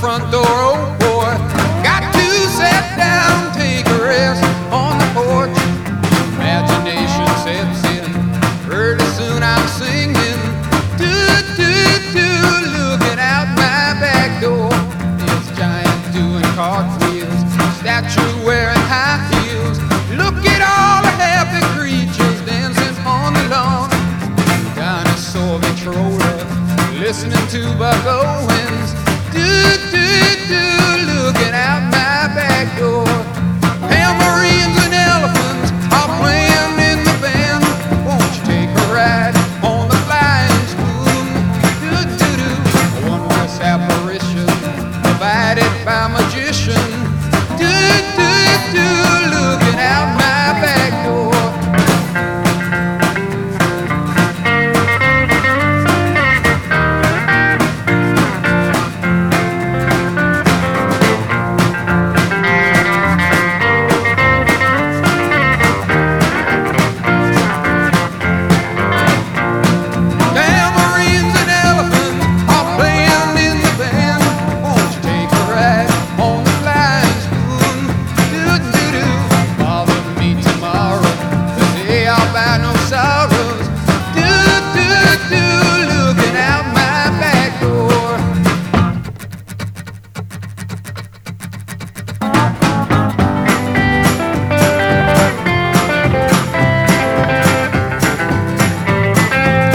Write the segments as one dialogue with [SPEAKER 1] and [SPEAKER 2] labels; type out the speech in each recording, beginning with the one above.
[SPEAKER 1] front door, oh boy. Got to sit down, take a rest on the porch. Imagination sets in, pretty soon I'm singing. Do, do, do, looking out my back door. This giant doing cartwheels, statue wearing high heels. Look at all the happy creatures dancing on the lawn. Dinosaur controller, listening to Buck Owens. Do, do, do, looking out my back door. Tambourines and elephants are playing in the band. Won't you take a ride on the flying spoon? Do, do, do, a wondrous apparition provided by magician. Do, do, do, looking out my back door.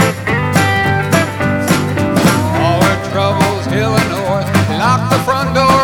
[SPEAKER 1] Lock the front door.